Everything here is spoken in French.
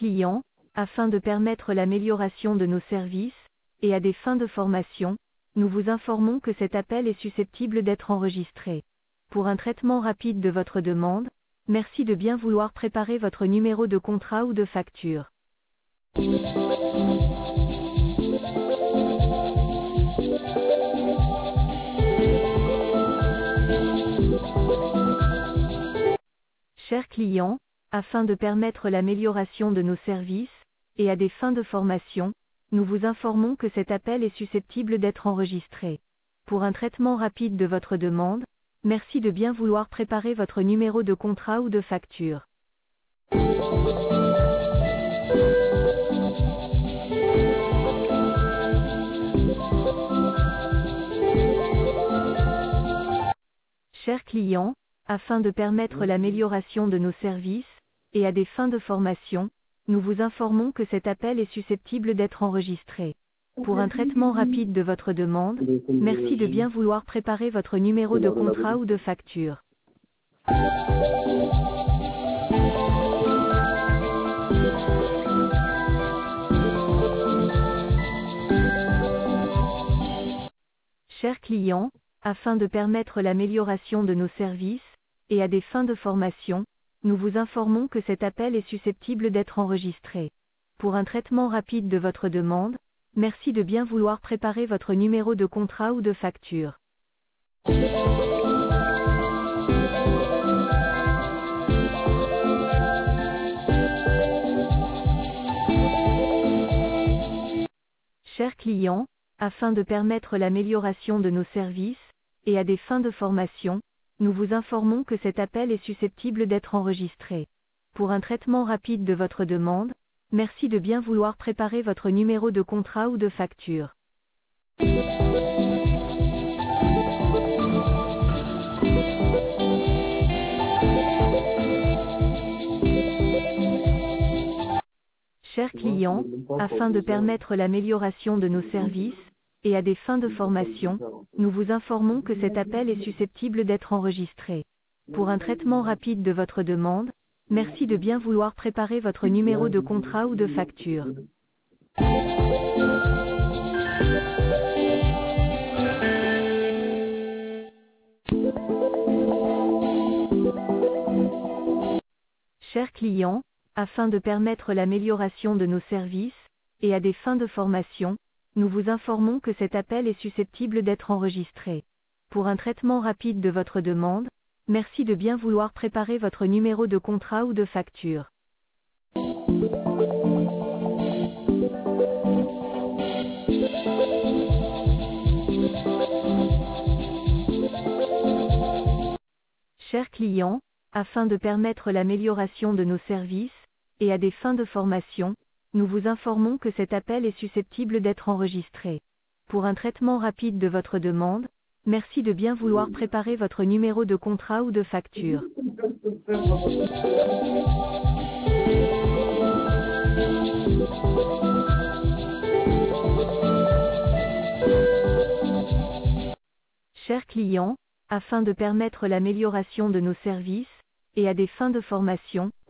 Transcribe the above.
clients, afin de permettre l'amélioration de nos services, et à des fins de formation, nous vous informons que cet appel est susceptible d'être enregistré. Pour un traitement rapide de votre demande, merci de bien vouloir préparer votre numéro de contrat ou de facture. Chers clients, afin de permettre l'amélioration de nos services, et à des fins de formation, nous vous informons que cet appel est susceptible d'être enregistré. Pour un traitement rapide de votre demande, merci de bien vouloir préparer votre numéro de contrat ou de facture. Chers clients, afin de permettre l'amélioration de nos services, et à des fins de formation, nous vous informons que cet appel est susceptible d'être enregistré. Pour un traitement rapide de votre demande, merci de bien vouloir préparer votre numéro de contrat ou de facture. Chers clients, afin de permettre l'amélioration de nos services, et à des fins de formation, nous vous informons que cet appel est susceptible d'être enregistré. Pour un traitement rapide de votre demande, merci de bien vouloir préparer votre numéro de contrat ou de facture. Chers clients, afin de permettre l'amélioration de nos services, et à des fins de formation, nous vous informons que cet appel est susceptible d'être enregistré. Pour un traitement rapide de votre demande, merci de bien vouloir préparer votre numéro de contrat ou de facture. Chers clients, afin de permettre l'amélioration de nos services, et à des fins de formation, nous vous informons que cet appel est susceptible d'être enregistré. Pour un traitement rapide de votre demande, merci de bien vouloir préparer votre numéro de contrat ou de facture. Chers clients, afin de permettre l'amélioration de nos services, et à des fins de formation, nous vous informons que cet appel est susceptible d'être enregistré. Pour un traitement rapide de votre demande, merci de bien vouloir préparer votre numéro de contrat ou de facture. Chers clients, afin de permettre l'amélioration de nos services, et à des fins de formation, nous vous informons que cet appel est susceptible d'être enregistré. Pour un traitement rapide de votre demande, merci de bien vouloir préparer votre numéro de contrat ou de facture. Chers clients, afin de permettre l'amélioration de nos services, et à des fins de formation,